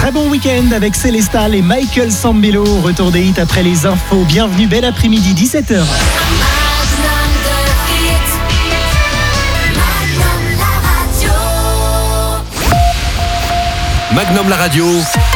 Très bon week-end avec Célestal et Michael Sambello. Retour des hits après les infos. Bienvenue, bel après-midi, 17h. Magnum la radio,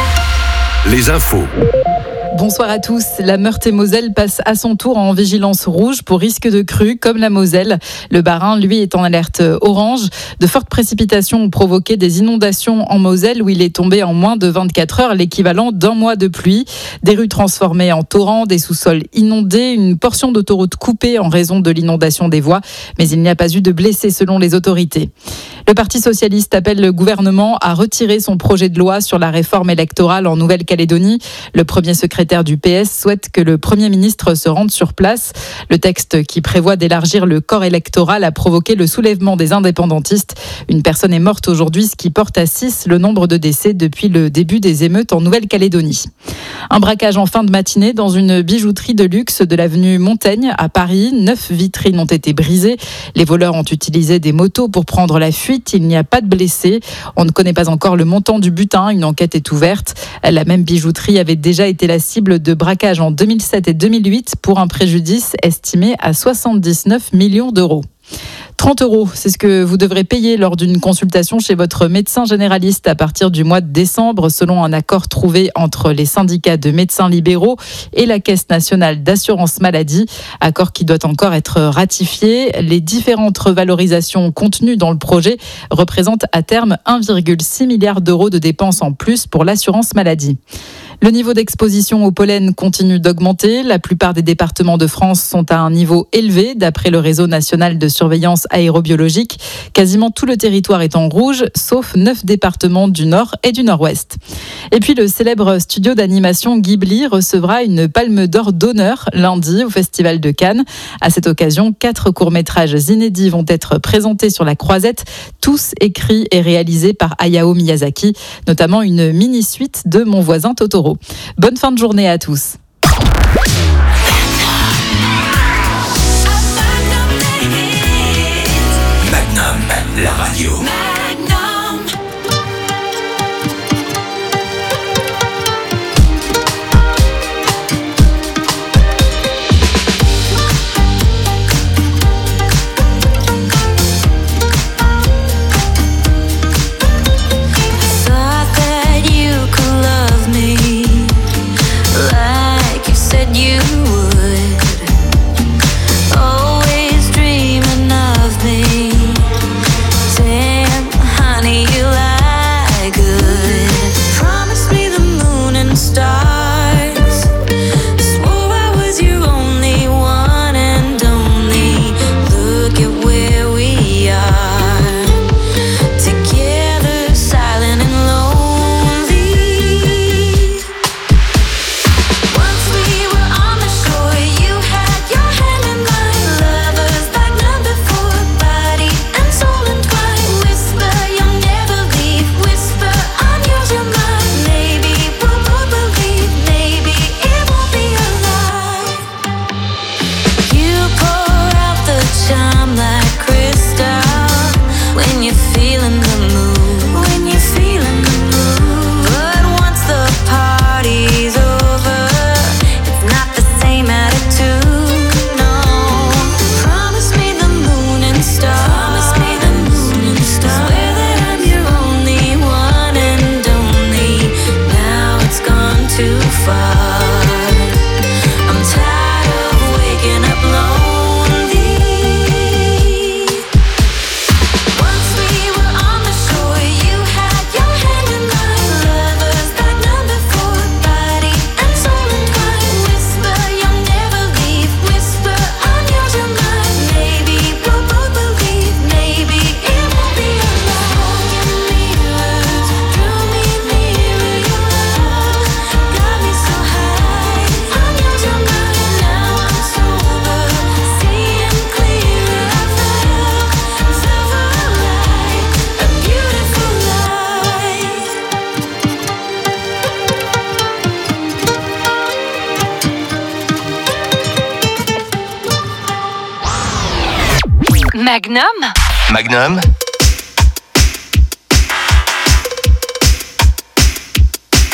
les infos. Bonsoir à tous. La Meurthe-et-Moselle passe à son tour en vigilance rouge pour risque de crue, comme la Moselle. Le Bas-Rhin, lui, est en alerte orange. De fortes précipitations ont provoqué des inondations en Moselle, où il est tombé en moins de 24 heures l'équivalent d'un mois de pluie. Des rues transformées en torrents, des sous-sols inondés, une portion d'autoroute coupée en raison de l'inondation des voies. Mais il n'y a pas eu de blessés selon les autorités. Le Parti socialiste appelle le gouvernement à retirer son projet de loi sur la réforme électorale en Nouvelle-Calédonie. Le premier secrétaire du PS souhaite que le Premier ministre se rende sur place. Le texte qui prévoit d'élargir le corps électoral a provoqué le soulèvement des indépendantistes. Une personne est morte aujourd'hui, ce qui porte à 6 le nombre de décès depuis le début des émeutes en Nouvelle-Calédonie. Un braquage en fin de matinée dans une bijouterie de luxe de l'avenue Montaigne à Paris. 9 vitrines ont été brisées. Les voleurs ont utilisé des motos pour prendre la fuite. Il n'y a pas de blessés. On ne connaît pas encore le montant du butin. Une enquête est ouverte. La même bijouterie avait déjà été la cible de braquage en 2007 et 2008 pour un préjudice estimé à 79 millions d'euros. 30 €, c'est ce que vous devrez payer lors d'une consultation chez votre médecin généraliste à partir du mois de décembre, selon un accord trouvé entre les syndicats de médecins libéraux et la Caisse nationale d'assurance maladie. Accord qui doit encore être ratifié. Les différentes revalorisations contenues dans le projet représentent à terme 1,6 milliard d'euros de dépenses en plus pour l'assurance maladie. Le niveau d'exposition au pollen continue d'augmenter. La plupart des départements de France sont à un niveau élevé, d'après le réseau national de surveillance aérobiologique. Quasiment tout le territoire est en rouge, sauf 9 départements du Nord et du Nord-Ouest. Et puis le célèbre studio d'animation Ghibli recevra une palme d'or d'honneur lundi au Festival de Cannes. À cette occasion, 4 courts-métrages inédits vont être présentés sur la croisette, tous écrits et réalisés par Hayao Miyazaki, notamment une mini-suite de Mon voisin Totoro. Bonne fin de journée à tous. Magnum la radio. Magnum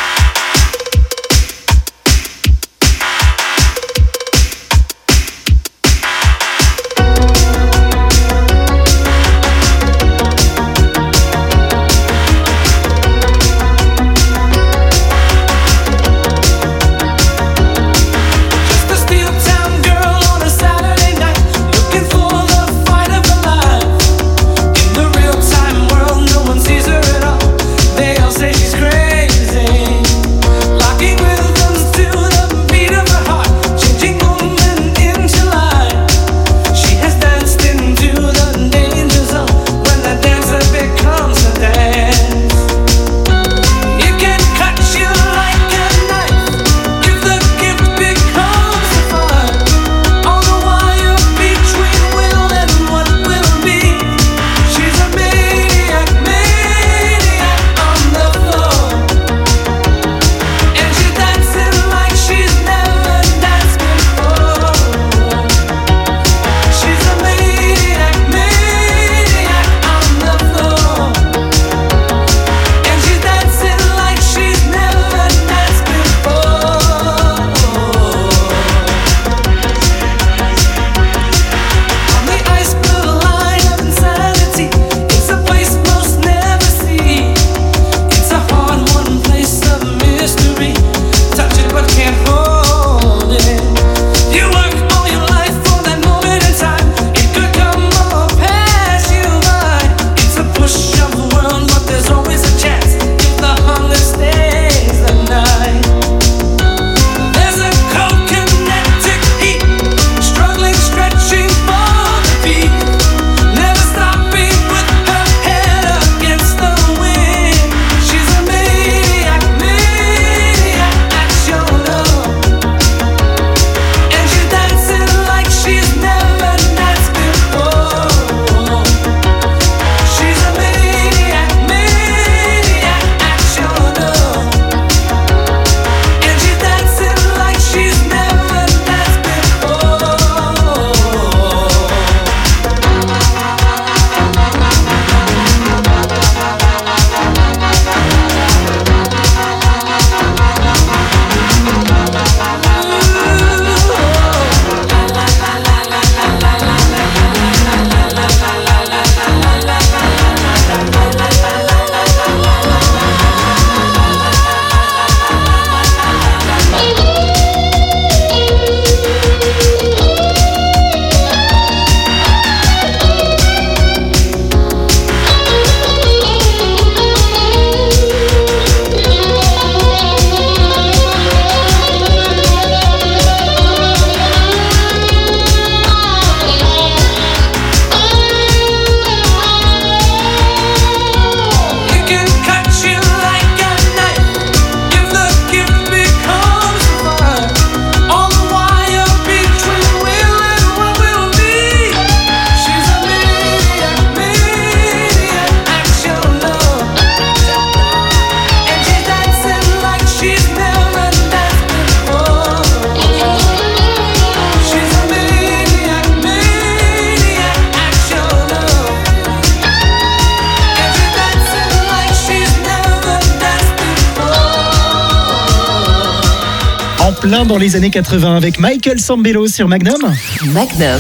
En plein dans les années 80 avec Michael Sambello sur Magnum. Magnum.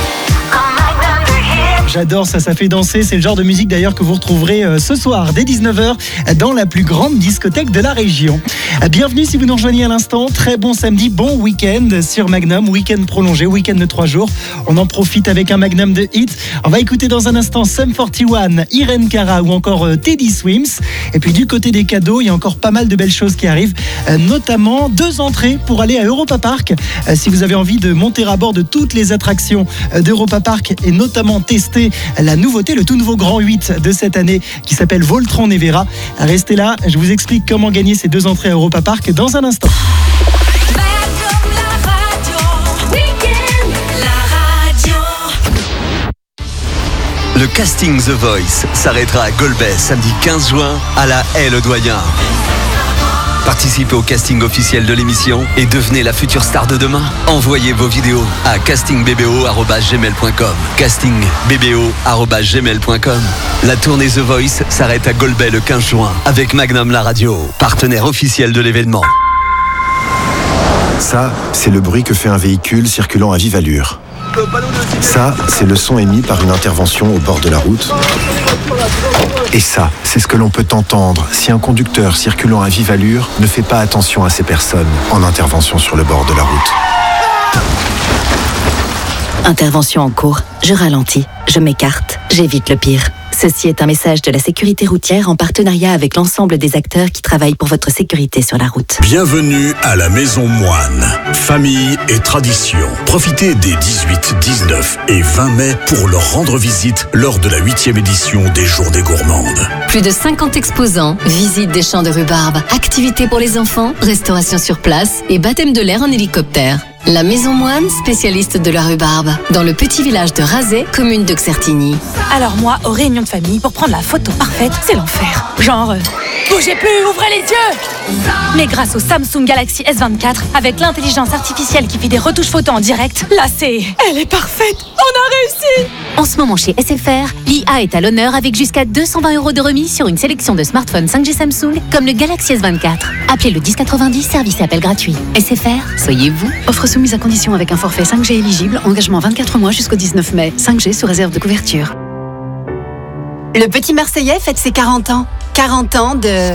J'adore ça, ça fait danser. C'est le genre de musique d'ailleurs que vous retrouverez ce soir dès 19h dans la plus grande discothèque de la région. Bienvenue si vous nous rejoignez à l'instant. Très bon samedi, bon week-end sur Magnum. Week-end prolongé, week-end de 3 jours. On en profite avec un Magnum de hits. On va écouter dans un instant Sum 41, Irene Cara ou encore Teddy Swims. Et puis du côté des cadeaux, il y a encore pas mal de belles choses qui arrivent. Notamment 2 entrées pour aller à Europa Park. Si vous avez envie de monter à bord de toutes les attractions d'Europa Park et notamment tester la nouveauté, le tout nouveau Grand 8 de cette année qui s'appelle Voltron Nevera. Restez là, je vous explique comment gagner ces 2 entrées à Europa Park dans un instant. Le casting The Voice s'arrêtera à Golbet samedi 15 juin à la Haie-le-Doyen. Participez au casting officiel de l'émission et devenez la future star de demain. Envoyez vos vidéos à castingbbo@gmail.com. castingbbo@gmail.com. La tournée The Voice s'arrête à Golbet le 15 juin avec Magnum la radio, partenaire officiel de l'événement. Ça, c'est le bruit que fait un véhicule circulant à vive allure. Ça, c'est le son émis par une intervention au bord de la route. Et ça, c'est ce que l'on peut entendre si un conducteur circulant à vive allure ne fait pas attention à ces personnes en intervention sur le bord de la route. Intervention en cours. Je ralentis, je m'écarte, j'évite le pire. Ceci est un message de la sécurité routière en partenariat avec l'ensemble des acteurs qui travaillent pour votre sécurité sur la route. Bienvenue à la Maison Moine. Famille et tradition. Profitez des 18, 19 et 20 mai pour leur rendre visite lors de la 8e édition des Journées Gourmandes. Plus de 50 exposants, visite des champs de rhubarbe, activités pour les enfants, restauration sur place et baptême de l'air en hélicoptère. La Maison Moine, spécialiste de la rhubarbe, dans le petit village de Razay, commune de Xertigny. Alors moi, aux réunions de famille, pour prendre la photo parfaite, c'est l'enfer. Genre, bougez plus, ouvrez les yeux. Mais grâce au Samsung Galaxy S24, avec l'intelligence artificielle qui fait des retouches photos en direct, là elle est parfaite. On a réussi. En ce moment chez SFR, l'IA est à l'honneur avec jusqu'à 220 € de remise sur une sélection de smartphones 5G Samsung, comme le Galaxy S24. Appelez le 1090, service et appel gratuit. SFR, soyez vous. Offre soumise à condition avec un forfait 5G éligible, engagement 24 mois jusqu'au 19 mai. 5G sous réserve de couverture. Le petit Marseillais fête ses 40 ans. 40 ans de...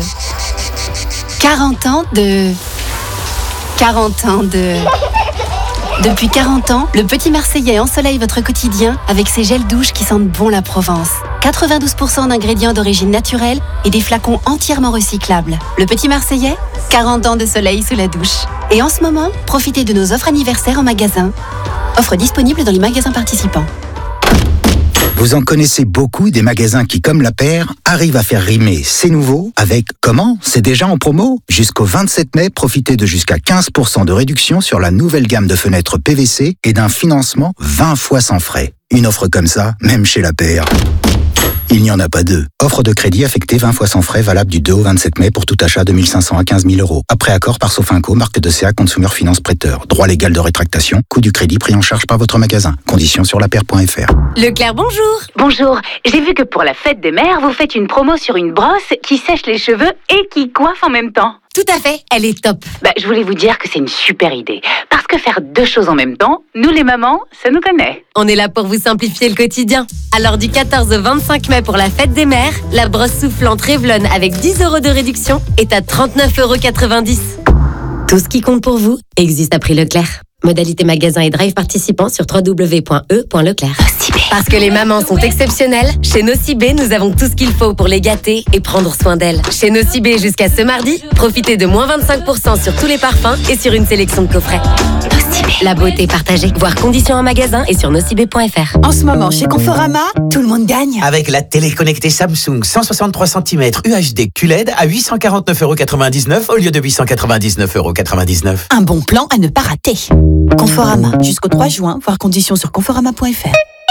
Depuis 40 ans, le petit Marseillais ensoleille votre quotidien avec ses gels douches qui sentent bon la Provence. 92% d'ingrédients d'origine naturelle et des flacons entièrement recyclables. Le petit Marseillais, 40 ans de soleil sous la douche. Et en ce moment, profitez de nos offres anniversaires en magasin. Offres disponibles dans les magasins participants. Vous en connaissez beaucoup des magasins qui, comme La Paire, arrivent à faire rimer c'est nouveau avec comment? C'est déjà en promo? Jusqu'au 27 mai, profitez de jusqu'à 15% de réduction sur la nouvelle gamme de fenêtres PVC et d'un financement 20 fois sans frais. Une offre comme ça, même chez La Paire, il n'y en a pas deux. Offre de crédit affectée 20 fois sans frais, valable du 2 au 27 mai pour tout achat de 1 500 à 15 000 €. Après accord par Sofinco, marque de CA Consumer Finance Prêteur. Droit légal de rétractation, coût du crédit pris en charge par votre magasin. Conditions sur lapaire.fr. Leclerc, bonjour. Bonjour, j'ai vu que pour la fête des mères, vous faites une promo sur une brosse qui sèche les cheveux et qui coiffe en même temps. Tout à fait, elle est top. Je voulais vous dire que c'est une super idée. Parce que faire 2 choses en même temps, nous les mamans, ça nous connaît. On est là pour vous simplifier le quotidien. Alors du 14 au 25 mai pour la fête des mères, la brosse soufflante Revlon avec 10 € de réduction est à 39,90 €. Tout ce qui compte pour vous existe à prix Leclerc. Modalité magasin et drive participants sur www.e.leclerc. Parce que les mamans sont exceptionnelles, chez Nocibé, nous avons tout ce qu'il faut pour les gâter et prendre soin d'elles. Chez Nocibé, jusqu'à ce mardi, profitez de moins 25% sur tous les parfums et sur une sélection de coffrets. Nocibé, la beauté partagée. Voir conditions en magasin et sur nocibé.fr. En ce moment, chez Conforama, tout le monde gagne. Avec la télé connectée Samsung 163 cm UHD QLED à 849,99 € au lieu de 899,99 €. Un bon plan à ne pas rater. Conforama, jusqu'au 3 juin, voir conditions sur conforama.fr.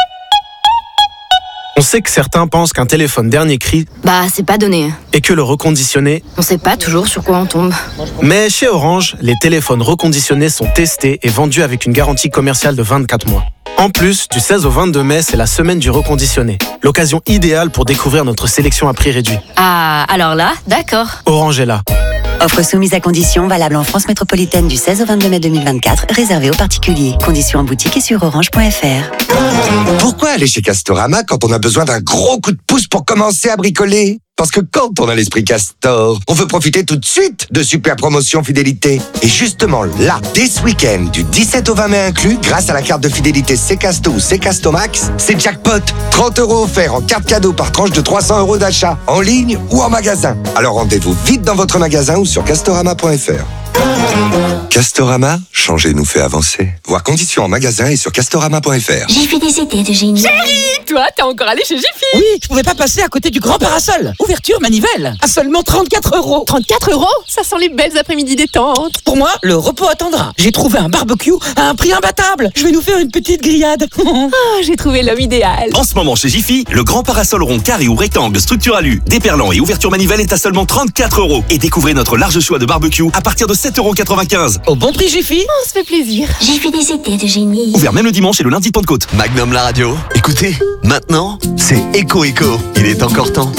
On sait que certains pensent qu'un téléphone dernier cri, c'est pas donné. Et que le reconditionné, on sait pas toujours sur quoi on tombe. Mais chez Orange, les téléphones reconditionnés sont testés et vendus avec une garantie commerciale de 24 mois. En plus, du 16 au 22 mai, c'est la semaine du reconditionné. L'occasion idéale pour découvrir notre sélection à prix réduit. Ah, alors là, d'accord. Orange est là. Offre soumise à condition, valable en France métropolitaine du 16 au 22 mai 2024, réservée aux particuliers. Conditions en boutique et sur orange.fr. Pourquoi aller chez Castorama quand on a besoin d'un gros coup de pouce pour commencer à bricoler ? Parce que quand on a l'esprit Castor, on veut profiter tout de suite de super promotions fidélité. Et justement là, dès ce week-end, du 17 au 20 mai inclus, grâce à la carte de fidélité Ccasto ou Ccasto Max, c'est jackpot. 30 € offerts en carte cadeau par tranche de 300 € d'achat, en ligne ou en magasin. Alors rendez-vous vite dans votre magasin ou sur castorama.fr. Castorama, changer nous fait avancer. Voir conditions en magasin et sur castorama.fr. J'ai fait des idées de génie. Chérie, toi, t'es encore allé chez Jiffy? Oui, je pouvais pas passer à côté du grand parasol. Ouverture manivelle, à seulement 34 €. 34 €? Ça sent les belles après-midi détente. Pour moi, le repos attendra. J'ai trouvé un barbecue à un prix imbattable. Je vais nous faire une petite grillade. J'ai trouvé l'homme idéal. En ce moment chez Jiffy, le grand parasol rond, carré ou rectangle, structure alu, déperlant et ouverture manivelle est à seulement 34 €. Et découvrez notre large choix de barbecue à partir de 7,95 €. Au bon prix Jiffy. On se fait plaisir. J'ai fait des idées de génie. Ouvert même le dimanche et le lundi de Pentecôte. Magnum la radio. Écoutez, maintenant, c'est Echo Echo. Il est encore temps.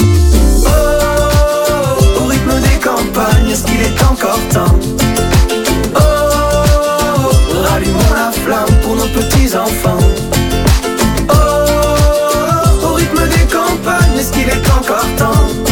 Au rythme des campagnes, est-ce qu'il est encore temps? Oh, rallumons la flamme pour nos petits-enfants. Oh, au rythme des campagnes, est-ce qu'il est encore temps?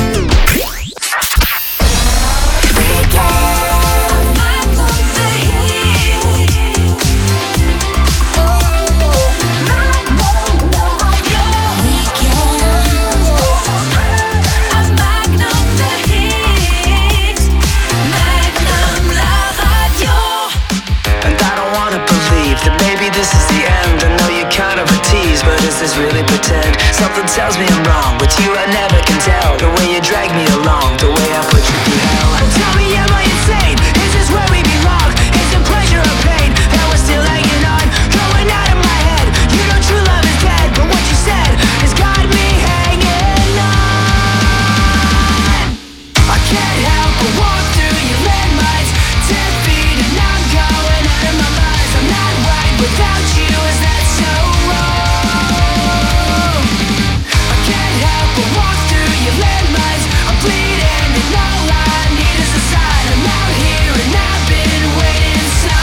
But is this really pretend? Something tells me I'm wrong. With you I never can tell. The way you drag me along, the way I put you through hell. Tell me, am I insane? Is this where we belong? Is it pleasure or pain that we're still hanging on? Going out of my head. You know true love is dead, but what you said has got me hanging on. I can't help but walk through your landmines. 10 feet and I'm going out of my mind. I'm not right without you. Is that so wrong? Walk through your landmines. I'm bleeding and all I need is a sign. I'm out here and I've been waiting so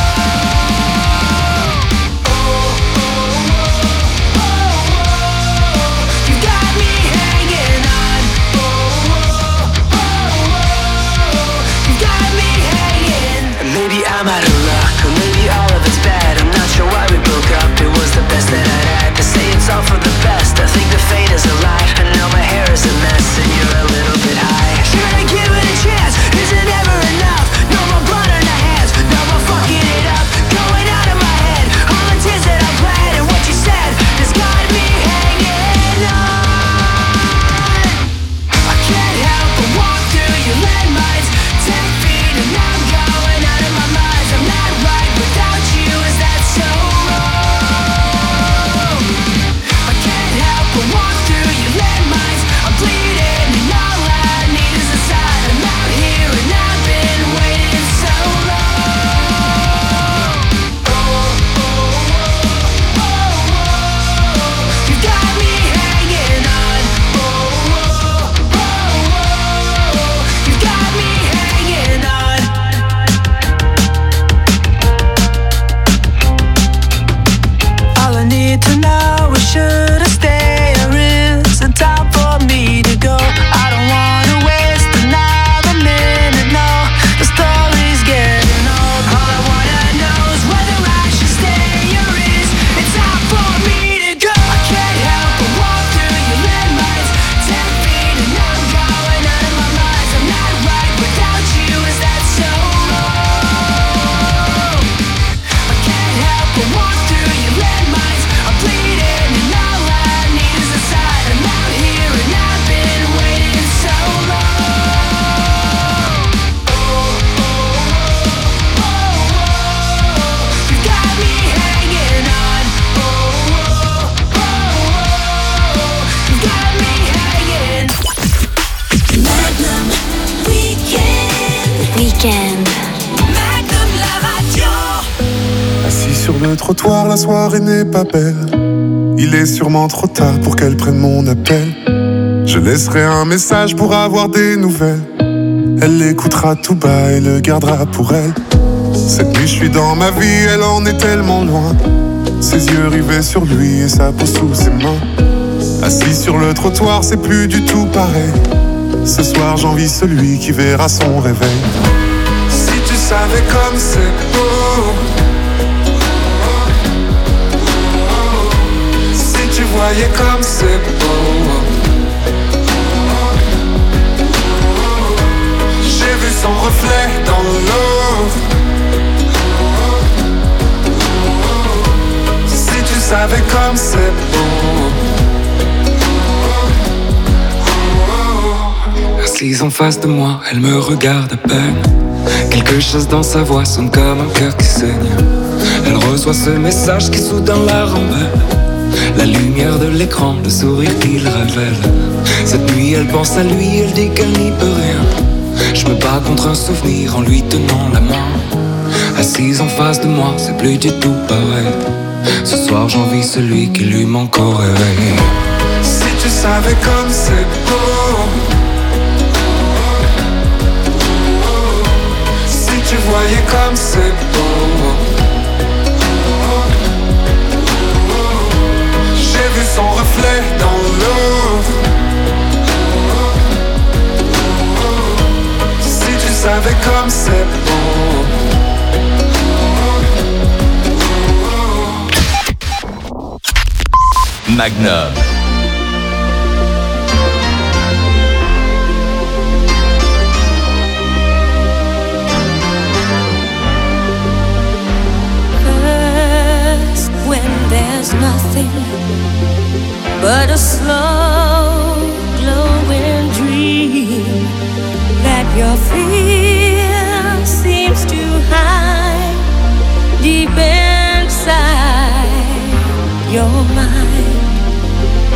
long. Oh, oh, oh, oh, oh. You got me hanging on. Oh, oh, oh, oh. You got me hanging. Maybe I'm out of luck, or maybe all of it's bad. I'm not sure why we broke up. It was the best that I'd had. To say it's all for the best, I think the fate is a lie. Now my hair is a mess and you're a little bit high. Should I give it a chance? Is it ever enough? No more blood on our hands, no more fucking it up. Going out of my head, all the tears that I bled. And what you said has got me hanging on. I can't help but walk through your landmines. 10 feet and I'm going out of my mind. I'm not right without you, is that so wrong? I can't help but walk through your landmines. I'm bleeding and all I need is a sign. I'm out here and I've been waiting so long. Oh, oh, oh, oh, oh. You got me hanging on. Oh, oh, oh, oh. You got me hanging on. All I need to know is should I stay or is it time for me to go? I don't wanna waste another minute, no. The story's getting old. All I wanna know is whether I should stay or is it time for me to go? I can't help but walk through your landmines. 10 feet and I'm going out of my mind. I'm not right without you, is that so wrong? I can't help but walk through your landmines. I'm bleeding and all I need is a sign. I'm out here and I've been waiting so long. Oh, oh, oh, oh. You got me hanging on. Oh, oh, oh, oh. You got me hanging. Magnum Weekend. Magnum la radio. Assis sur le trottoir, la soirée n'est pas belle. Il est sûrement trop tard pour qu'elle prenne mon appel. Je laisserai un message pour avoir des nouvelles. Elle l'écoutera tout bas et le gardera pour elle. Cette nuit je suis dans ma vie, elle en est tellement loin. Ses yeux rivés sur lui et sa peau sous ses mains. Assis sur le trottoir, c'est plus du tout pareil. Ce soir j'envie celui qui verra son réveil. Si tu savais comme c'est beau, si tu voyais comme c'est beau. J'ai vu son reflet dans l'eau. Si tu savais comme c'est beau. Assise en face de moi, elle me regarde à peine. Quelque chose dans sa voix sonne comme un cœur qui saigne. Elle reçoit ce message qui soudain la rembelle. La lumière de l'écran, le sourire qu'il révèle. Cette nuit elle pense à lui, elle dit qu'elle n'y peut rien. Je me bats contre un souvenir en lui tenant la main. Assise en face de moi, c'est plus du tout pareil. Ce soir j'envie celui qui lui manque au réveil. Si tu savais comme c'est beau. Si tu voyais comme c'est beau. J'ai vu son reflet dans l'eau. Si tu savais comme c'est beau. Magnum. First, when there's nothing but a slow glowing dream that your fear seems to hide deep inside your mind.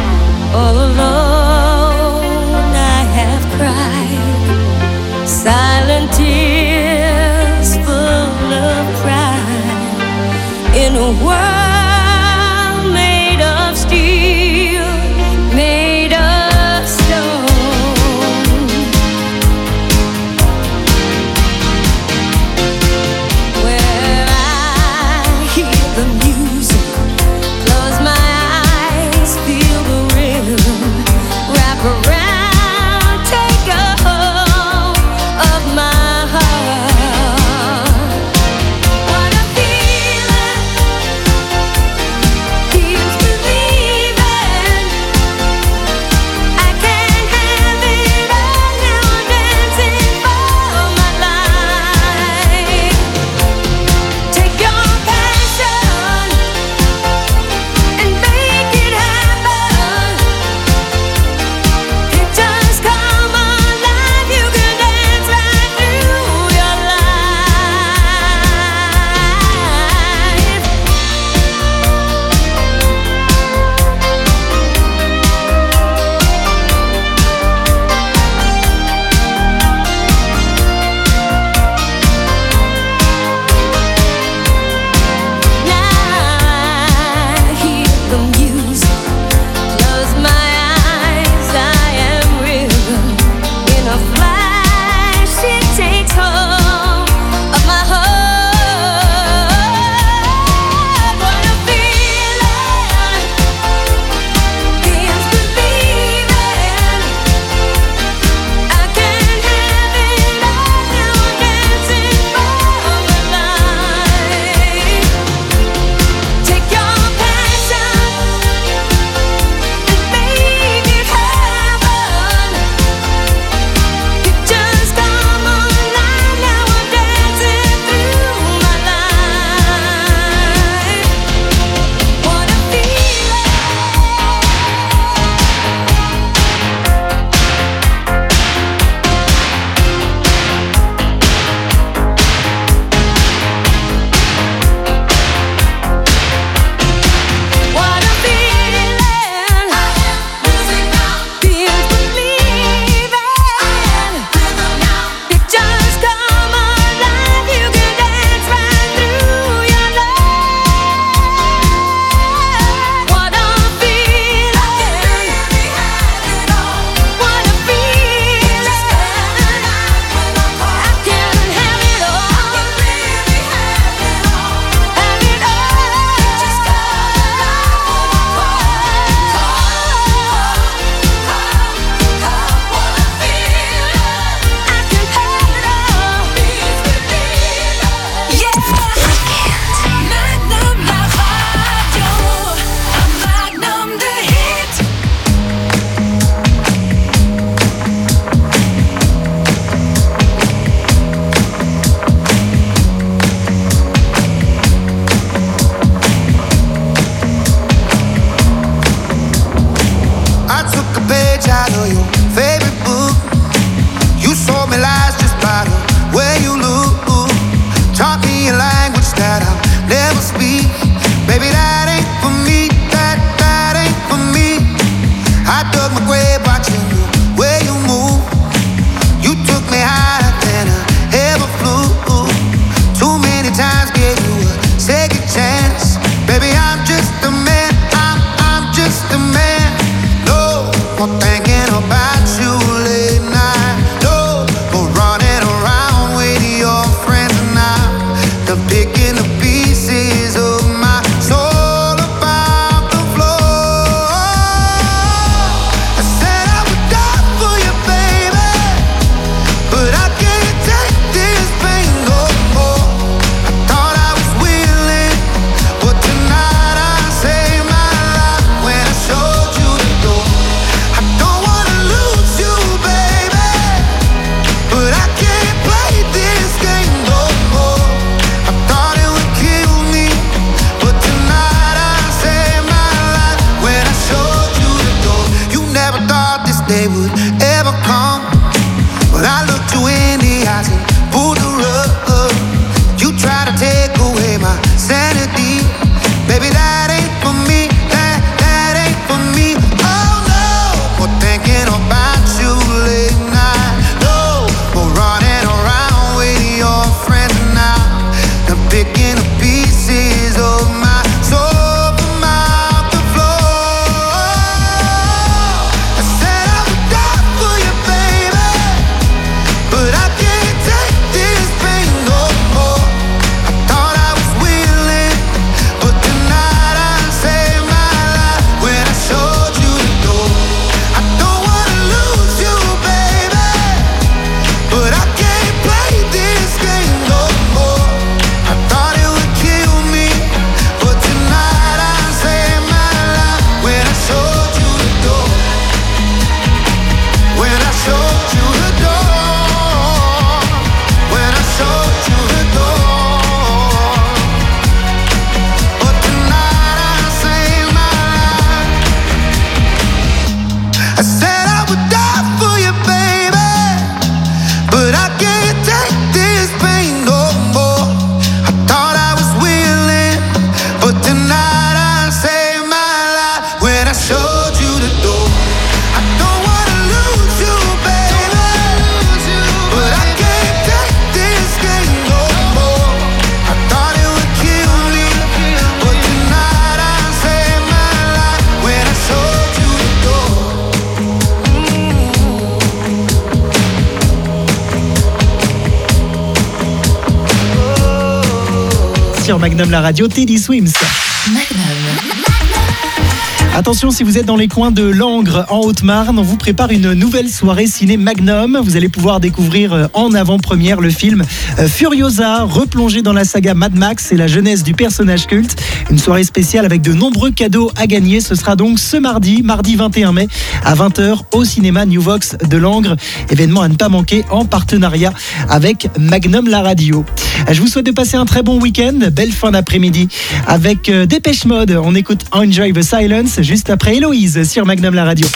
sur Magnum la radio, Teddy Swims. Attention, si vous êtes dans les coins de Langres, en Haute-Marne, on vous prépare une nouvelle soirée ciné Magnum. Vous allez pouvoir découvrir en avant-première le film Furiosa, replongé dans la saga Mad Max et la jeunesse du personnage culte. Une soirée spéciale avec de nombreux cadeaux à gagner. Ce sera donc ce mardi 21 mai à 20h au cinéma New Vox de Langres. Événement à ne pas manquer en partenariat avec Magnum la radio. Je vous souhaite de passer un très bon week-end. Belle fin d'après-midi avec Dépêche Mode. On écoute Enjoy the Silence juste après Héloïse sur Magnum la radio.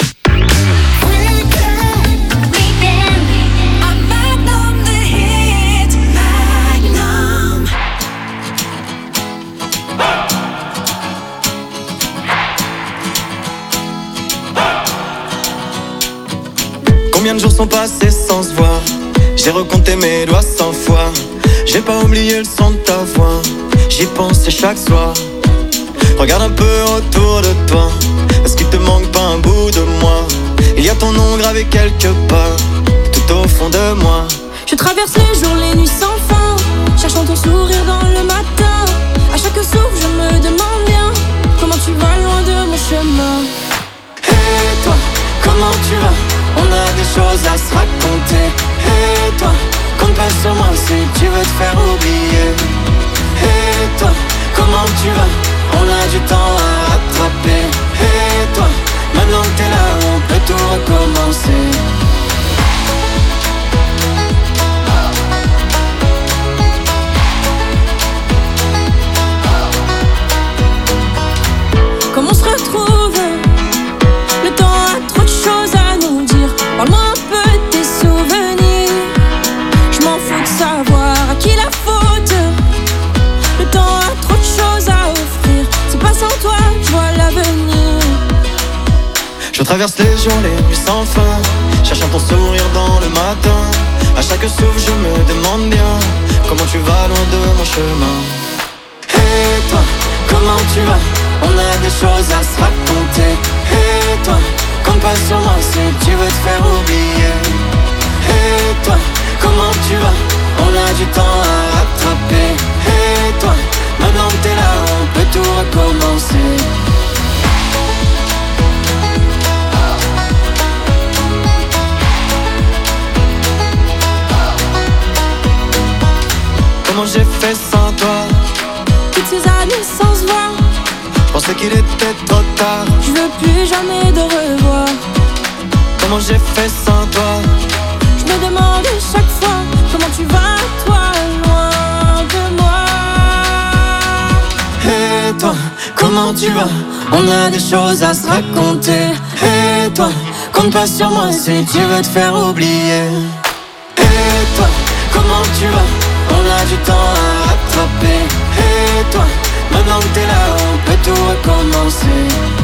Combien de jours sont passés sans se voir? J'ai recompté mes doigts 100 fois. J'ai pas oublié le son de ta voix. J'y pensais chaque soir. Regarde un peu autour de toi. Est-ce qu'il te manque pas un bout de moi? Il y a ton nom gravé quelque part, tout au fond de moi. Je traverse les jours, les nuits sans fin, cherchant ton sourire dans le matin. À chaque souffle je me demande bien comment tu vas loin de mon chemin. Et toi, comment tu vas? On a des choses à se raconter. Et toi, compte pas sur moi si tu veux te faire oublier. Et toi, comment tu vas? On a du temps à rattraper. Et toi, maintenant que t'es là, on peut tout recommencer. Comment on se retrouve? Le temps a trop de choses à nous dire. Parle-moi un peu de tes souvenirs. Je m'en fous de savoir à qui la faute. Le temps a trop de choses à offrir. C'est pas sans toi, je vois l'avenir. Je traverse les jours, les nuits sans fin, cherchant ton sourire dans le matin. À chaque souffle je me demande bien comment tu vas loin de mon chemin. Et toi, comment tu vas? On a des choses à se raconter. Et toi, compte pas sur moi si tu veux te faire oublier. Et toi, comment tu vas? On a du temps à rattraper. Et toi, maintenant que t'es là, on peut tout recommencer. Comment j'ai fait sans toi? Toutes ces années sans se voir, je pensais qu'il était trop tard. je veux plus jamais de revoir. Comment j'ai fait sans toi? Je me demande chaque fois comment tu vas, toi, loin de moi. Et toi, comment tu vas? On a des choses à se raconter. Et toi, compte pas sur moi si tu veux te faire oublier. Et toi, comment tu vas? On a du temps à rattraper. Et toi, maintenant que t'es là, on peut tout recommencer.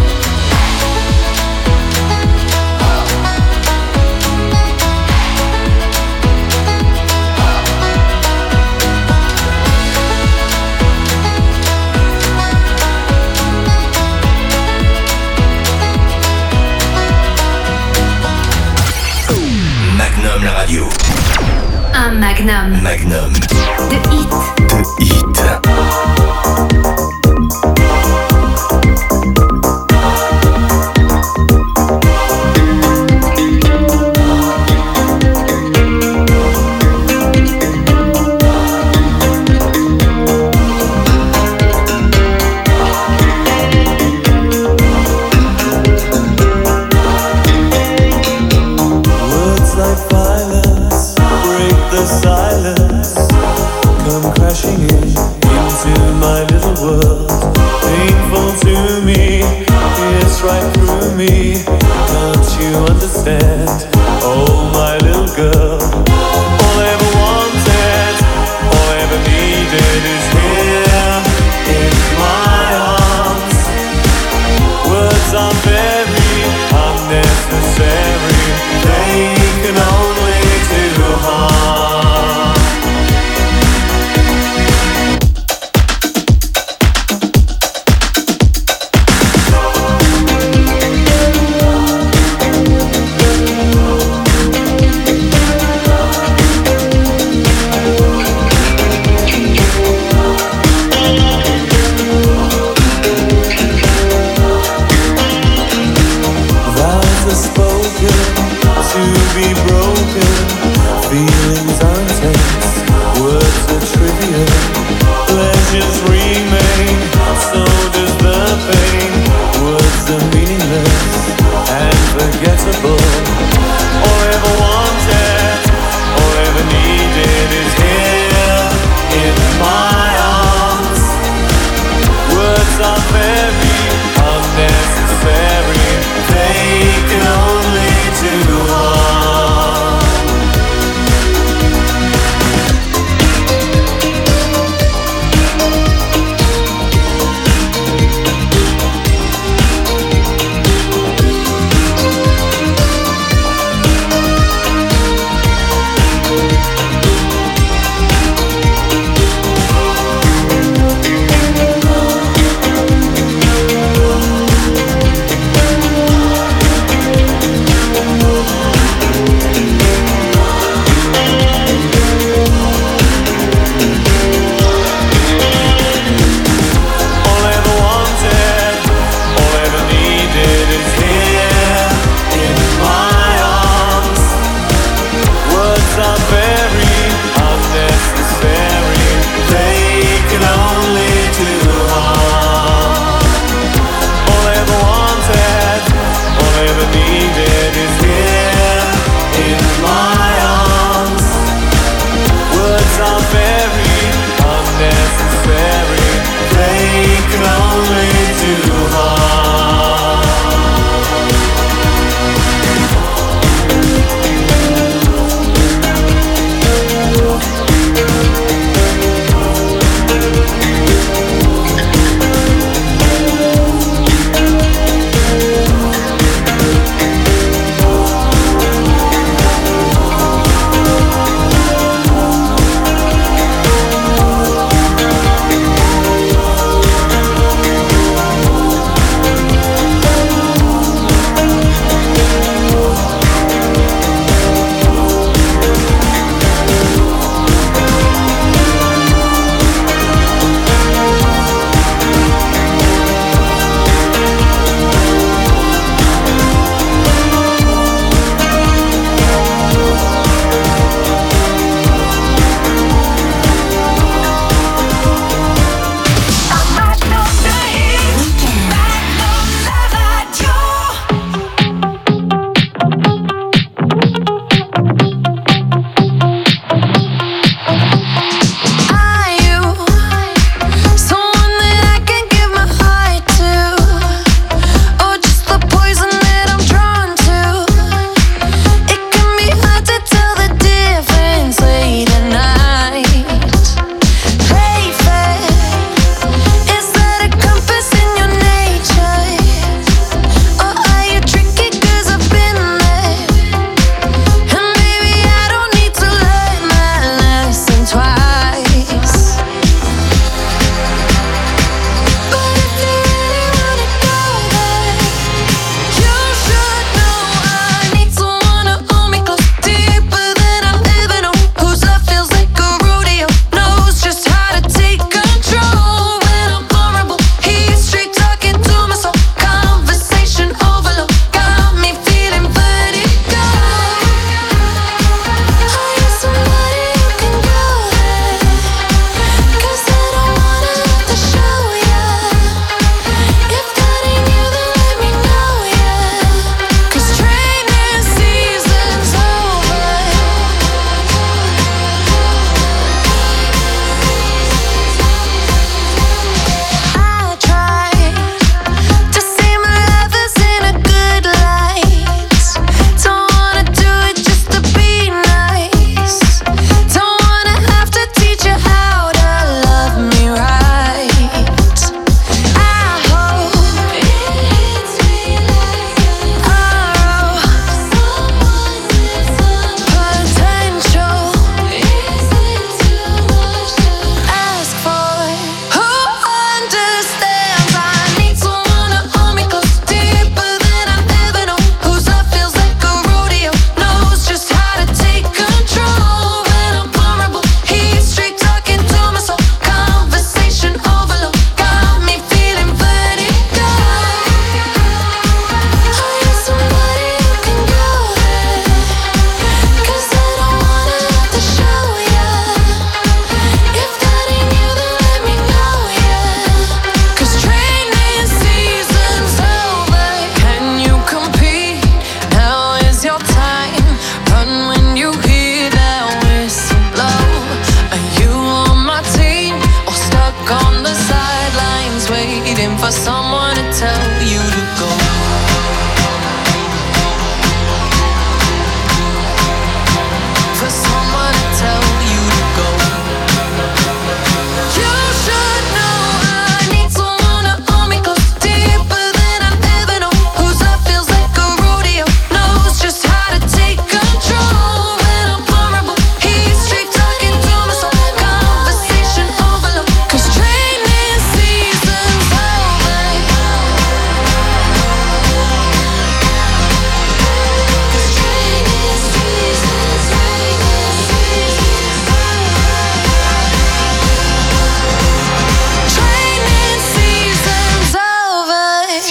Magnum la radio. Un magnum. Magnum. De hit. De hit. Words like violence break the silence, come crashing in.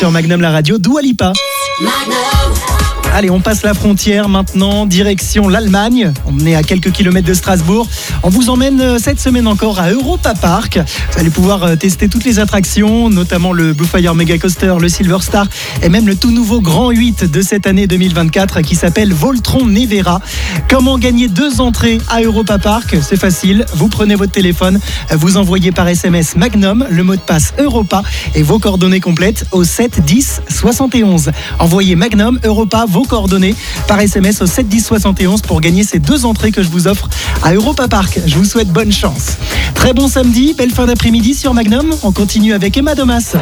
sur Magnum la radio, Dua Lipa. Allez, on passe la frontière maintenant, direction l'Allemagne. On est à quelques kilomètres de Strasbourg. On vous emmène cette semaine encore à Europa Park. Vous allez pouvoir tester toutes les attractions, notamment le Blue Fire Mega Coaster, le Silver Star et même le tout nouveau Grand 8 de cette année 2024 qui s'appelle Voltron Nevera. Comment gagner 2 entrées à Europa Park? C'est facile, vous prenez votre téléphone, vous envoyez par SMS Magnum, le mot de passe Europa et vos coordonnées complètes au 7 10 71. Envoyez Magnum Europa, vos coordonnées par SMS au 7 10 71 pour gagner ces 2 entrées que je vous offre à Europa Park. Je vous souhaite bonne chance. Très bon samedi, belle fin d'après-midi sur Magnum. On continue avec Emma Domas.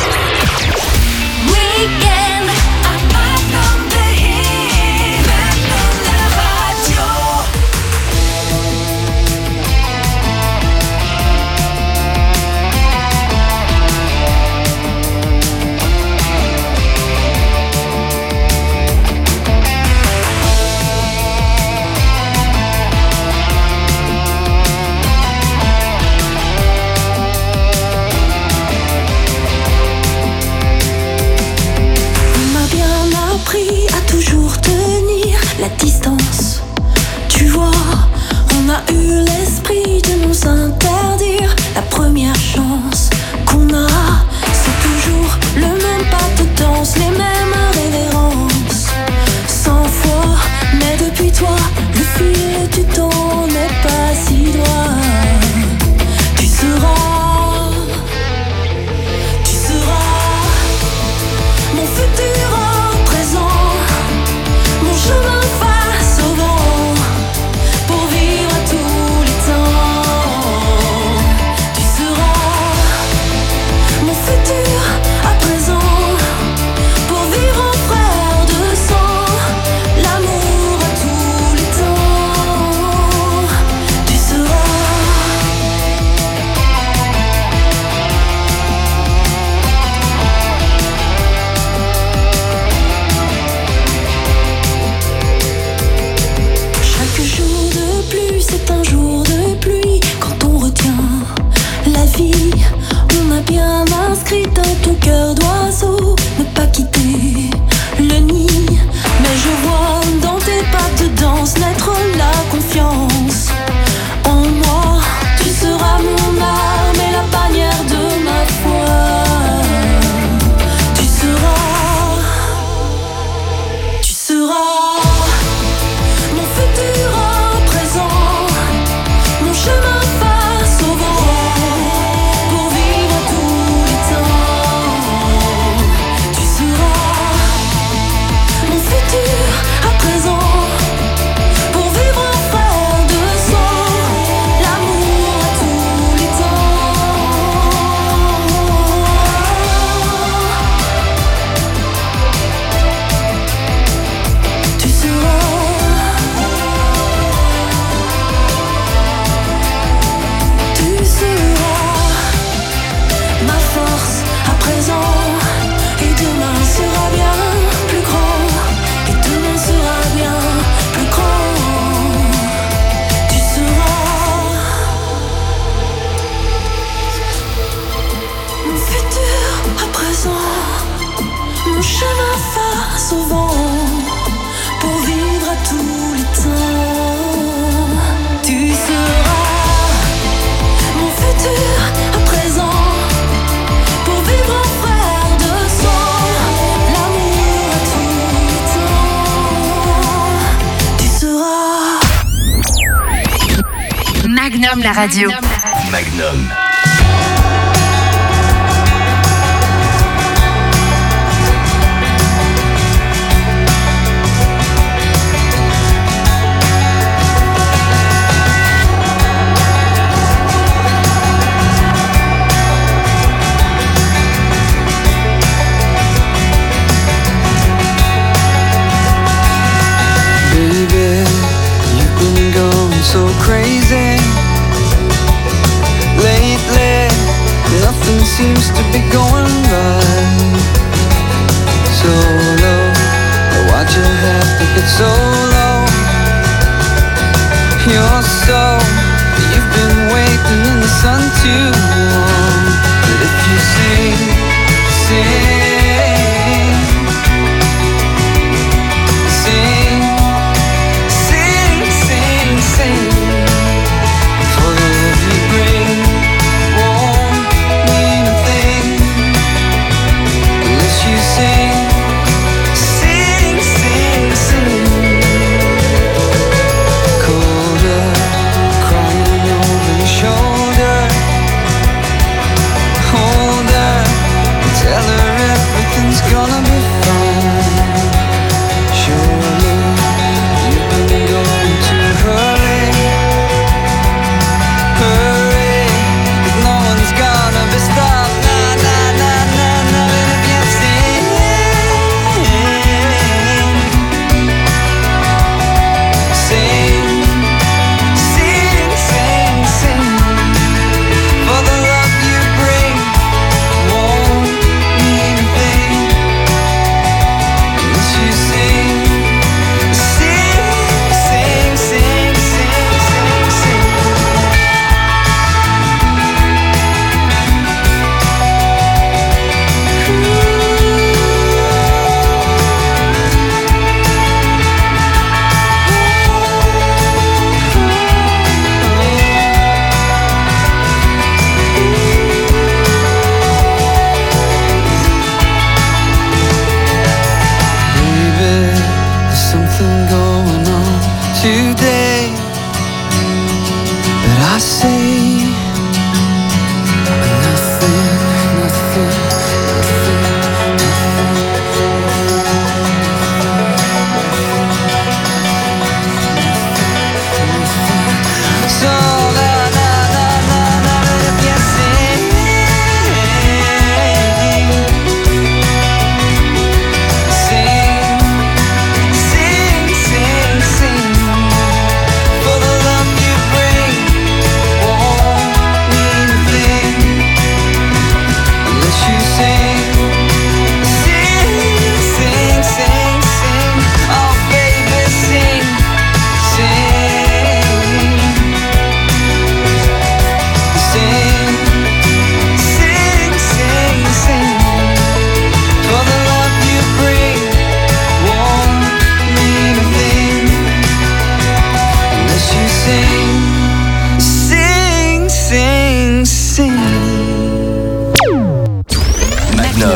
La distance, tu vois, on a eu l'esprit de nous interdire. La première chance qu'on a, c'est toujours le même pas de danse, les mêmes révérences. 100 fois, mais depuis toi, le fil du temps n'est pas si droit. Tu seras mon futur en présent, mon chemin face au vent, pour vivre à tous les temps. Tu seras mon futur à présent, pour vivre en frère de sang, l'amour à tous les temps. Tu Chaque jour de pluie, c'est un jour de pluie. Quand on retient la vie, on a bien inscrit dans ton cœur d'oiseau ne pas quitter le nid. Mais je vois dans tes pas de danse naître la confiance en moi. Tu seras mon arme et la bannière de ma foi. Tu seras mon futur en présent, mon chemin face au vent, pour vivre à tous les temps. Tu seras mon futur à présent, pour vivre en frère de sang, l'amour à tous les temps. Tu seras ma force à présent, et demain sera bien plus grand, et demain sera bien plus grand. Tu seras mon futur à présent, mon chemin face au vent, pour vivre à tous les temps. Tu seras mon futur à présent, pour vivre en frère de sang, l'amour à tous les temps. Tu seras Magnum la radio. Magnum. Baby, you've been going so crazy lately. Nothing seems to be going right. So low, why'd you have to get so low? You're so, you've been waiting in the sun too long. But if you sing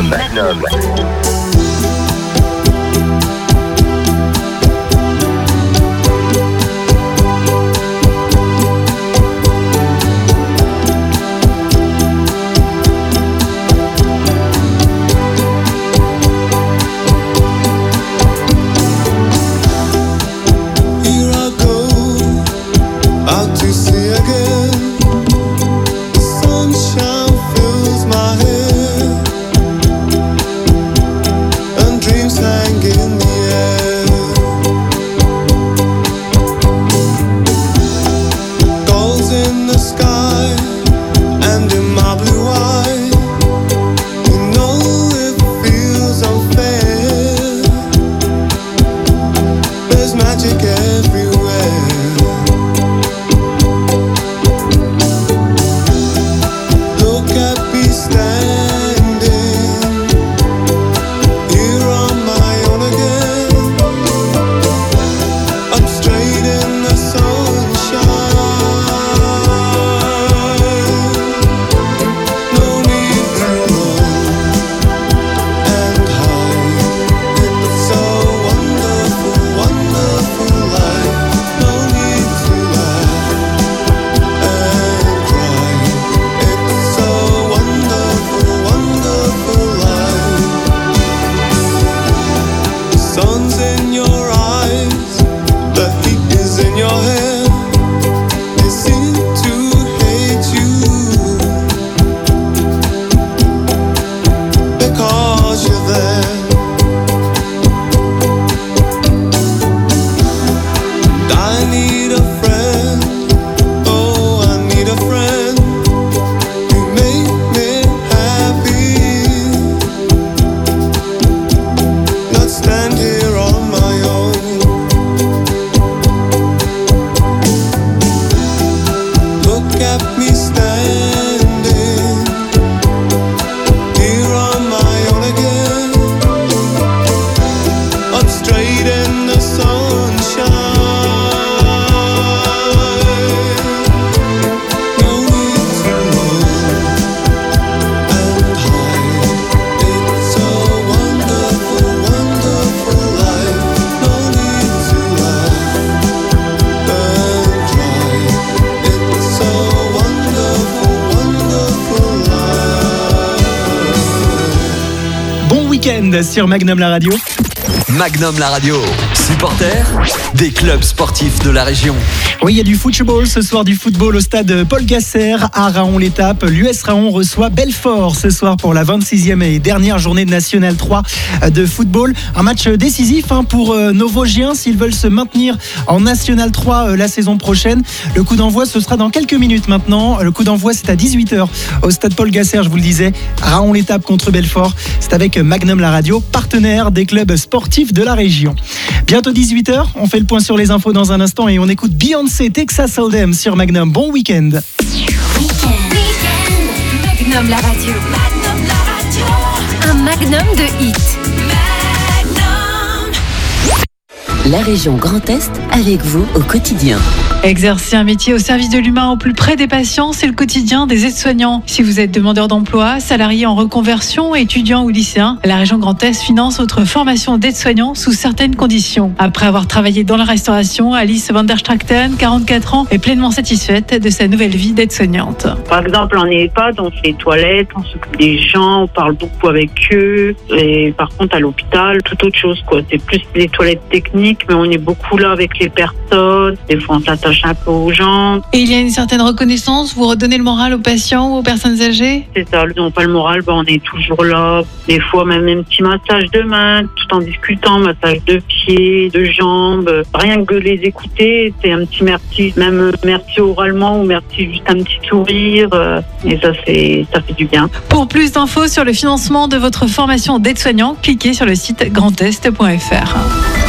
Magnum. Here I go out to sea again. The sunshine fills my head, and dreams hang in the air. Gulls in the sky and in my blue eye. You know it feels unfair. There's magic everywhere. Look at me standing here on my own again. I'm straight in the sunshine. No need to run and hide. It's so wonderful, wonderful life. No need to laugh and cry. It's so wonderful, wonderful life. The sun's in your eyes, the heat is in your hair. They seem to hate you because you're there. I need a friend, oh I need a friend. You make me happy, not stand here on my own. Look at me standing here on my own again. I'm straight in the sunshine. No need to run and hide. It's so wonderful, wonderful life. No need to laugh and cry. It's so wonderful, wonderful life. Bon week-end sur Magnum la radio. Magnum la radio, supporter des clubs sportifs de la région. Oui, il y a du football ce soir, du football au stade Paul Gasser à Raon-l'Étape. L'US Raon reçoit Belfort ce soir pour la 26e et dernière journée de National 3 de football. Un match décisif pour nos Vosgiens s'ils veulent se maintenir en National 3 la saison prochaine. Le coup d'envoi, ce sera dans quelques minutes maintenant. Le coup d'envoi, c'est à 18h au stade Paul Gasser, je vous le disais. Raon-l'Étape contre Belfort. C'est avec Magnum la radio, partenaire des clubs sportifs de la région. Bientôt 18h, on fait le point sur les infos dans un instant et on écoute Beyoncé, Texas Hold'em sur Magnum. Bon week-end. Magnum la radio. Magnum la radio. Un magnum de hits. La région Grand Est avec vous au quotidien. Exercer un métier au service de l'humain au plus près des patients, c'est le quotidien des aides-soignants. Si vous êtes demandeur d'emploi, salarié en reconversion, étudiant ou lycéen, la région Grand Est finance votre formation d'aide-soignant sous certaines conditions. Après avoir travaillé dans la restauration, Alice van der Strachten, 44 ans, est pleinement satisfaite de sa nouvelle vie d'aide-soignante. Par exemple, en EHPAD, on fait les toilettes, on s'occupe des gens, on parle beaucoup avec eux. Et par contre, à l'hôpital, tout autre chose, quoi. C'est plus les toilettes techniques, mais on est beaucoup là avec les personnes. Des fois, on s'attache un peu aux gens. Et il y a une certaine reconnaissance, vous redonnez le moral aux patients ou aux personnes âgées? C'est ça, ils n'ont pas le moral, on est toujours là. Des fois, même un petit massage de main, tout en discutant, massage de pieds, de jambes. Rien que les écouter, c'est un petit merci. Même merci oralement ou merci juste un petit sourire. Et ça fait du bien. Pour plus d'infos sur le financement de votre formation d'aide-soignant, cliquez sur le site grandest.fr.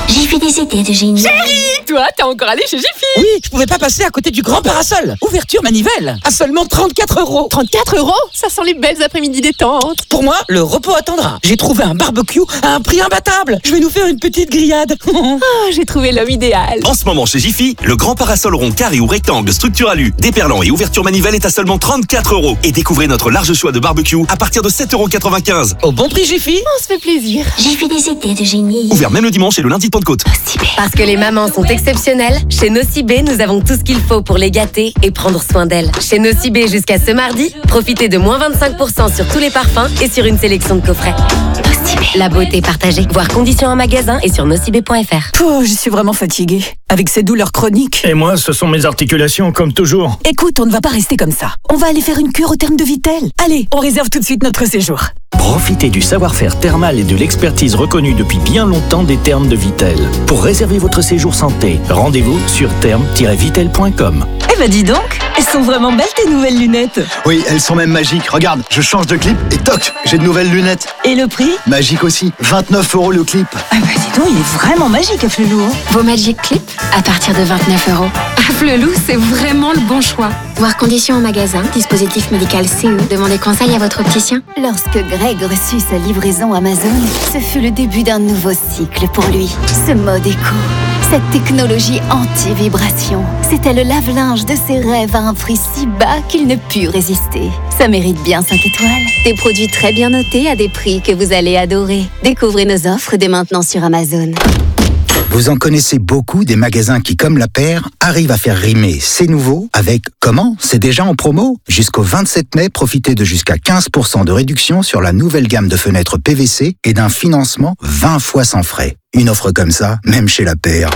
J'ai fait des idées de génie. Chérie, toi, t'es encore allé chez Jiffy. Oui, je pouvais pas passer à côté du grand parasol. Ouverture manivelle, à seulement 34 €. 34 €? Ça sent les belles après-midi détente. Pour moi, le repos attendra. J'ai trouvé un barbecue à un prix imbattable. Je vais nous faire une petite grillade. Oh, j'ai trouvé l'homme idéal. En ce moment chez Jiffy, le grand parasol rond, carré ou rectangle, structure alu, déperlant et ouverture manivelle est à seulement 34 €. Et découvrez notre large choix de barbecue à partir de 7,95 €. Au bon prix Jiffy. On se fait plaisir. J'ai fait des idées de génie. Ouvert même le dimanche et le lundi de Pentecôte. Parce que les mamans sont exceptionnelles, chez Nocibé, nous avons tout ce qu'il faut pour les gâter et prendre soin d'elles. Chez Nocibé, jusqu'à ce mardi, profitez de moins 25% sur tous les parfums et sur une sélection de coffrets. Nocibé. La beauté partagée. Voir conditions en magasin et sur nocibé.fr. Oh, je suis vraiment fatiguée, avec ces douleurs chroniques. Et moi, ce sont mes articulations, comme toujours. Écoute, on ne va pas rester comme ça. On va aller faire une cure au terme de Vitel. Allez, on réserve tout de suite notre séjour. Profitez du savoir-faire thermal et de l'expertise reconnue depuis bien longtemps des thermes de Vitel. Pour réserver votre séjour santé, rendez-vous sur thermes-vitel.com. Eh ben dis donc, elles sont vraiment belles tes nouvelles lunettes. Oui, elles sont même magiques. Regarde, je change de clip et toc, j'ai de nouvelles lunettes. Et le prix? Magique aussi, 29 € le clip. Ah bah dis donc, il est vraiment magique à Flelou. Vos Magic Clips à partir de 29 €. À Flelou, c'est vraiment le bon choix. Voir conditions en magasin, dispositif médical CE. Demandez conseil à votre opticien. Lorsque Greg reçut sa livraison Amazon, ce fut le début d'un nouveau cycle pour lui. Ce mode éco, cette technologie anti-vibration, c'était le lave-linge de ses rêves à un prix si bas qu'il ne put résister. Ça mérite bien 5 étoiles. Des produits très bien notés à des prix que vous allez adorer. Découvrez nos offres dès maintenant sur Amazon. Vous en connaissez beaucoup des magasins qui, comme La Paire, arrivent à faire rimer C'est nouveau avec comment? C'est déjà en promo? Jusqu'au 27 mai, profitez de jusqu'à 15% de réduction sur la nouvelle gamme de fenêtres PVC et d'un financement 20 fois sans frais. Une offre comme ça, même chez La Paire,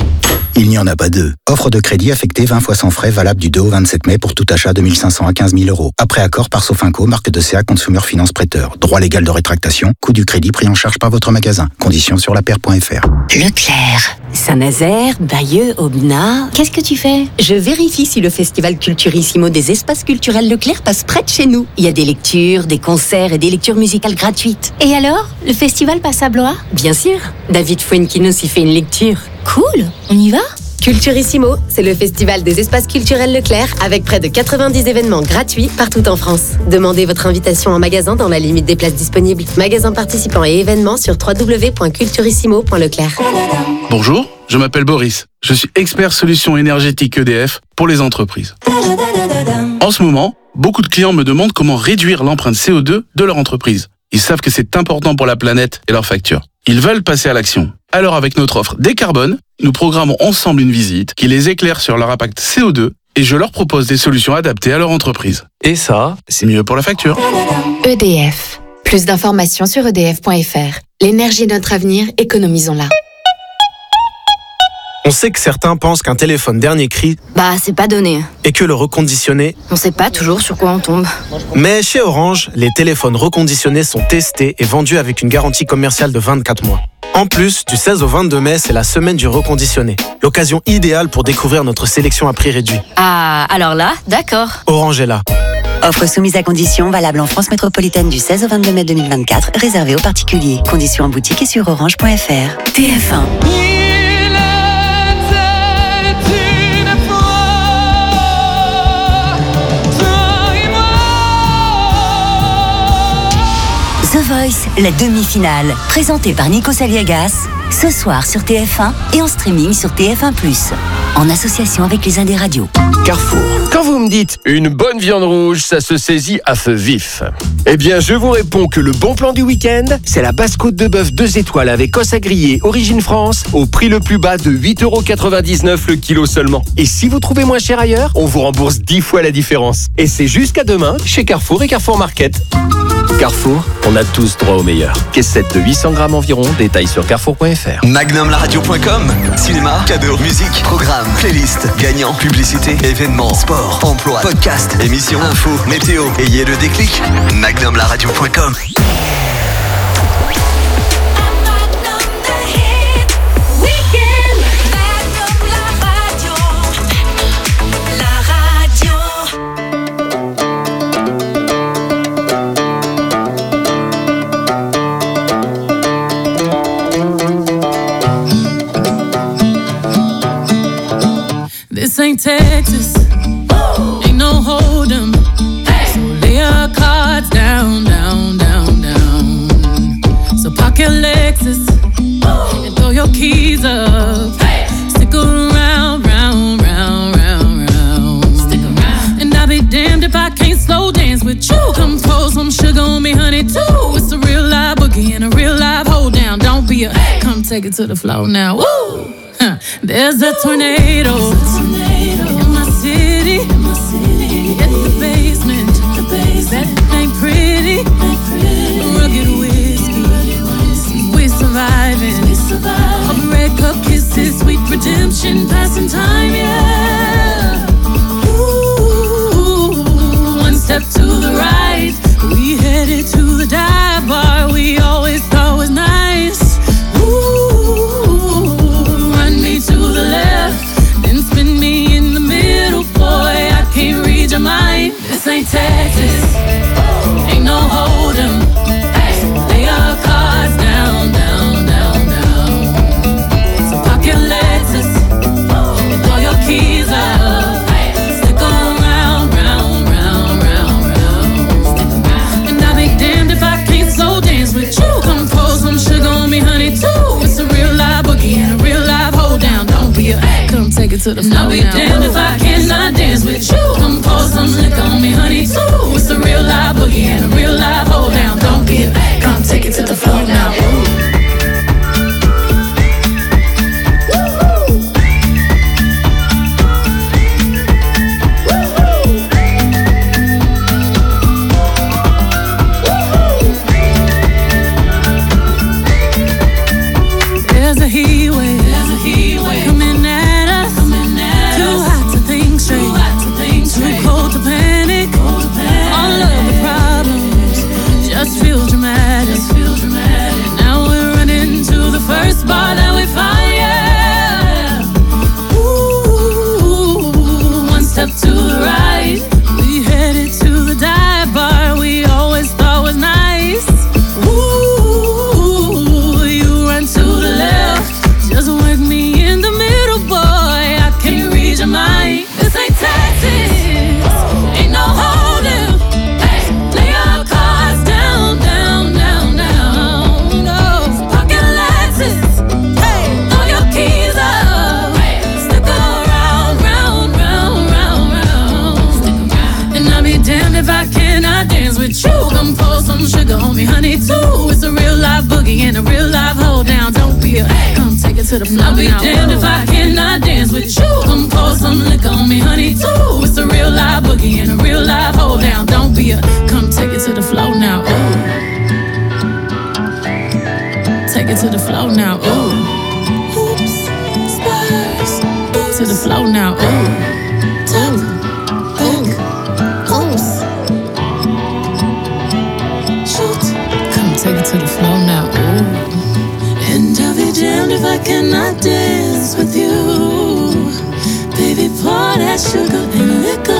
il n'y en a pas deux. Offre de crédit affectée 20 fois sans frais, valable du 2 au 27 mai pour tout achat de 1 500 à 15 000 €. Après accord par Sofinco, marque de CA Consumer Finance Prêteur. Droit légal de rétractation, coût du crédit pris en charge par votre magasin. Conditions sur lapaire.fr. Leclerc, Saint-Nazaire, Bayeux, Aubenas. Qu'est-ce que tu fais? Je vérifie si le festival Culturissimo des espaces culturels Leclerc passe près de chez nous. Il y a des lectures, des concerts et des lectures musicales gratuites. Et alors, le festival passe à Blois? Bien sûr. David Fuenquinos y fait une lecture. Cool, on y va? Culturissimo, c'est le festival des espaces culturels Leclerc avec près de 90 événements gratuits partout en France. Demandez votre invitation en magasin dans la limite des places disponibles. Magasins participants et événements sur www.culturissimo.leclerc. Bonjour, je m'appelle Boris. Je suis expert solutions énergétiques EDF pour les entreprises. En ce moment, beaucoup de clients me demandent comment réduire l'empreinte CO2 de leur entreprise. Ils savent que c'est important pour la planète et leurs factures. Ils veulent passer à l'action. Alors avec notre offre Décarbone, nous programmons ensemble une visite qui les éclaire sur leur impact CO2 et je leur propose des solutions adaptées à leur entreprise. Et ça, c'est mieux pour la facture. EDF. Plus d'informations sur edf.fr. L'énergie est notre avenir, économisons-la. On sait que certains pensent qu'un téléphone dernier cri Bah, c'est pas donné. et que le reconditionné. On sait pas toujours sur quoi on tombe. Mais chez Orange, les téléphones reconditionnés sont testés et vendus avec une garantie commerciale de 24 mois. En plus, du 16 au 22 mai, c'est la semaine du reconditionné. L'occasion idéale pour découvrir notre sélection à prix réduit. Ah, alors là, d'accord. Orange est là. Offre soumise à conditions, valable en France métropolitaine du 16 au 22 mai 2024, réservée aux particuliers. Conditions en boutique et sur orange.fr. TF1. The Voice, la demi-finale, présentée par Nico Saliagas, ce soir sur TF1 et en streaming sur TF1+, en association avec les Indes Radios. Carrefour. Quand vous me dites une bonne viande rouge, ça se saisit à feu vif. Eh bien, je vous réponds que le bon plan du week-end, c'est la basse-côte de bœuf 2 étoiles avec os à griller Origine France au prix le plus bas de 8,99 € le kilo seulement. Et si vous trouvez moins cher ailleurs, on vous rembourse 10 fois la différence. Et c'est jusqu'à demain chez Carrefour et Carrefour Market. Carrefour, on a tous droit au meilleur. Caissette de 800 grammes environ, détails sur carrefour.fr. MagnumLaradio.com. Cinéma, cadeaux, musique, programme, playlist, gagnant, publicité, événements, sport, emploi, podcast, émissions, info, météo. Ayez le déclic. MagnumLaradio.com. Texas. Ain't no hold 'em. So lay your cards down, down, down, down. So park your Lexus and throw your keys up. Stick around, round, round, round, round. Stick around. And I'll be damned if I can't slow dance with you. Come pour some sugar on me, honey, too. It's a real live boogie and a real live hold down. Don't be a come take it to the floor now. Woo! Huh. There's a tornado in my city. At the basement. That ain't pretty. Rugged whiskey. We're surviving. All the red cup kisses, sweet redemption, passing time, yeah. Ooh, one step to the right. We headed to the dive bar we always thought was nice. Ooh, run me to the left, then spin me in the middle, boy. I can't read your mind. This ain't Texas, ain't no hold 'em. Lay your cards down, down, down, down. So park your Lexus and throw your keys up. Stick around, round, round, round, round. And I'll be damned if I can't slow dance with you. Come pour some sugar on me, honey, too. It's a real live boogie and a real live hold down. Don't be a come take it to the floor. I'll be damned if I cannot dance with you. Come pour some liquor on me, honey, too. It's a real live boogie and a real live hold down. Don't be a come take it to the floor now. There's a heat wave coming at us. Too hot to think straight, too cold to panic. All of the problems just feel dramatic. Now we're running to the first bar that we find, yeah. Ooh, one step to the right. We headed to the dive bar we always thought was nice. Ooh, you run to the left, just work me in the middle, boy. I can't read your mind. This ain't Texas, ain't no holding. Lay your cards down, down, down, down. Go, park your Lexus, throw your keys up. Stick around, round, round, round, round. And I'll be damned if I cannot dance with you. Come pour some sugar on me, honey, too. It's a real live boogie and a real live hold down. Don't be a come take it to the floor. I'll be damned if I cannot dance with you. Come pour some liquor on me, honey, too. It's a real live boogie and a real live hold down. Don't be a come take it to the floor now. Ooh. Take it to the floor now. Ooh. Oops, spurs. To the floor now. Ooh. Tap, back, oops. Shoot. Come take it to the floor now. Ooh. And I'll be damned if I cannot dance with you. Baby, pour that sugar and liquor